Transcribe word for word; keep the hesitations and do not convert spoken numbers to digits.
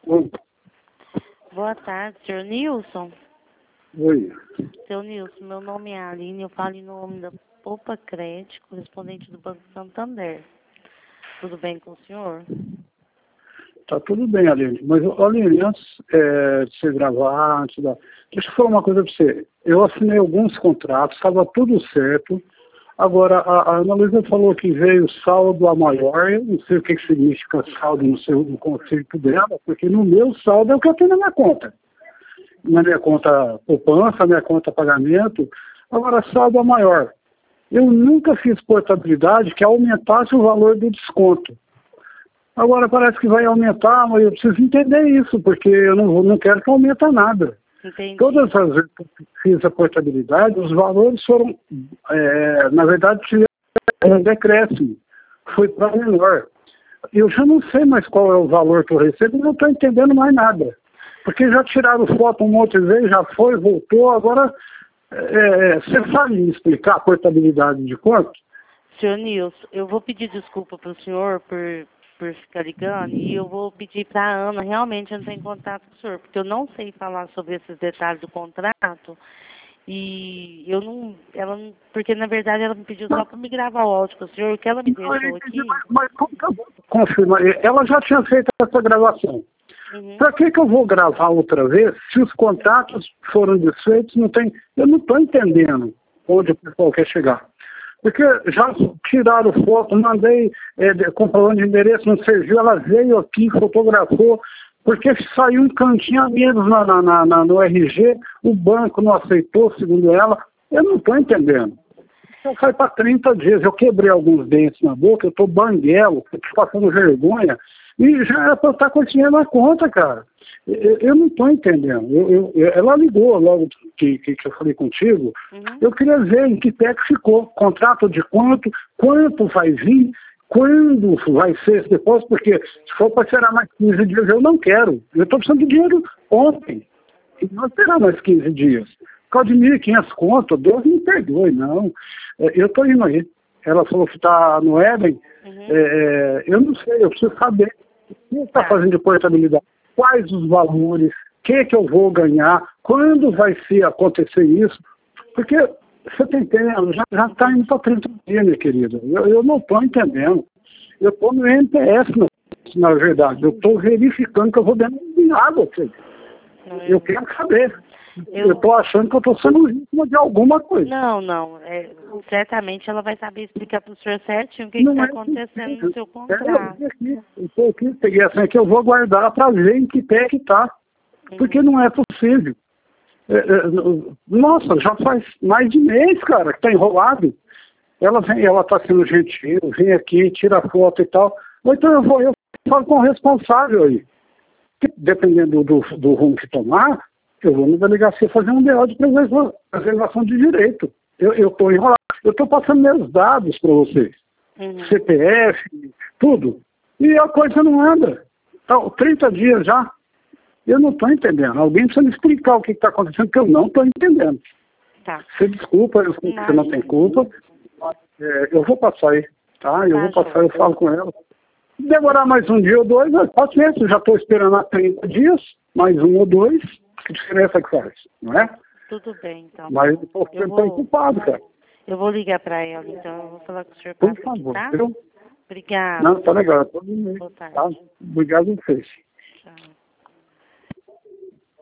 Oi. Boa tarde, senhor Nilson. Oi. Seu Nilson, meu nome é Aline, eu falo em nome da Poupa Crédito, correspondente do Banco Santander. Tudo bem com o senhor? Tá tudo bem, Aline. Mas, Aline, antes é, de você gravar, antes da... deixa eu falar uma coisa para você. Eu assinei alguns contratos, estava tudo certo. Agora, a, a Ana Luísa falou que veio saldo a maior. Eu não sei o que, que significa saldo no, seu, no conceito dela, porque no meu saldo é o que eu tenho na minha conta. Na minha conta poupança, na minha conta pagamento. Agora, saldo a maior. Eu nunca fiz portabilidade que aumentasse o valor do desconto. Agora parece que vai aumentar, mas eu preciso entender isso, porque eu não, não quero que aumente nada. Entendi. Todas as vezes que eu fiz a portabilidade, os valores foram, é, na verdade, tiveram um decréscimo. Foi para menor. Eu já não sei mais qual é o valor que eu recebo e não estou entendendo mais nada. Porque já tiraram foto um monte de vezes, já foi, voltou, agora é, você sabe me explicar a portabilidade de quanto? Senhor Nilson, eu vou pedir desculpa para o senhor por, por ficar ligando e eu vou pedir para a Ana realmente entrar em contato com o senhor, porque eu não sei falar sobre esses detalhes do contrato e eu não, ela não, porque na verdade ela me pediu só para me gravar o áudio com o senhor, o que ela me Não, eu deixou entendi, aqui. mas, mas como que eu vou confirmar? Ela já tinha feito essa gravação. Uhum. Para que, que eu vou gravar outra vez se os contratos foram desfeitos? Não tem, eu não estou entendendo onde o pessoal quer chegar. Porque já tiraram foto, mandei é, comprovando de endereço, não serviu, ela veio aqui, fotografou, porque saiu um cantinho a menos na, na, na, no R G, o banco não aceitou, segundo ela. Eu não estou entendendo. Eu saí para trinta dias, eu quebrei alguns dentes na boca, eu estou banguelo, estou passando vergonha, e já era para eu estar com esse dinheiro na conta, cara. Eu, eu não estou entendendo. Eu, eu, ela ligou logo que, que, que eu falei contigo, Uhum. eu queria ver em que pé que ficou, contrato de quanto, quanto vai vir, quando vai ser esse depósito, porque se for para esperar mais quinze dias, eu não quero. Eu estou precisando de dinheiro ontem, e não esperar mais quinze dias. Por causa de mil e quinhentos conto, Deus me perdoe, não. Eu estou indo aí. Ela falou que está no Éden. Uhum. É, eu não sei, eu preciso saber quem está Tá. fazendo de portabilidade, quais os valores, o que, que eu vou ganhar, quando vai ser acontecer isso. Porque você tem tempo, já está indo para trinta dias, minha querida. Eu, eu não estou entendendo. Eu estou no N P S, na, na verdade. Eu estou verificando que eu vou dando de água. Eu quero saber. Eu estou achando que eu estou sendo vítima de alguma coisa. Não, não. É, certamente ela vai saber explicar para o senhor certinho o que Não está é acontecendo possível. no seu É, contrato. eu aqui, eu estou aqui, peguei essa aqui, eu vou guardar para ver em que pé que está. Porque não é possível. É, é, nossa, já faz mais de mês, cara, que está enrolado. Ela vem, ela está sendo gentil, vem aqui, tira foto e tal. Ou então eu vou, eu falo com o responsável aí. Dependendo do, do, do rumo que tomar, eu vou na delegacia fazer um B O de preservação de direito. Eu estou enrolado. Eu estou passando meus dados para vocês. Uhum. C P F, tudo. E a coisa não anda. Tá, trinta dias já. Eu não estou entendendo. Alguém precisa me explicar o que está acontecendo, porque eu não estou entendendo. Tá. Você desculpa, eu sei que você não tem culpa. É, eu vou passar aí, tá? Eu Tá, vou passar, joia. eu falo com ela. Se demorar mais um dia ou dois, mas paciência, eu já estou esperando há trinta dias, mais um ou dois, que diferença que faz, não é? Tudo bem, então. Mas eu estou Eu ficando vou, ocupado, cara. eu vou ligar para ela, então eu vou falar com o senhor Por passa aqui, favor, tá? viu? Obrigada. Não, tá legal. Tô indo aí, Boa tarde. tá? Obrigado a vocês.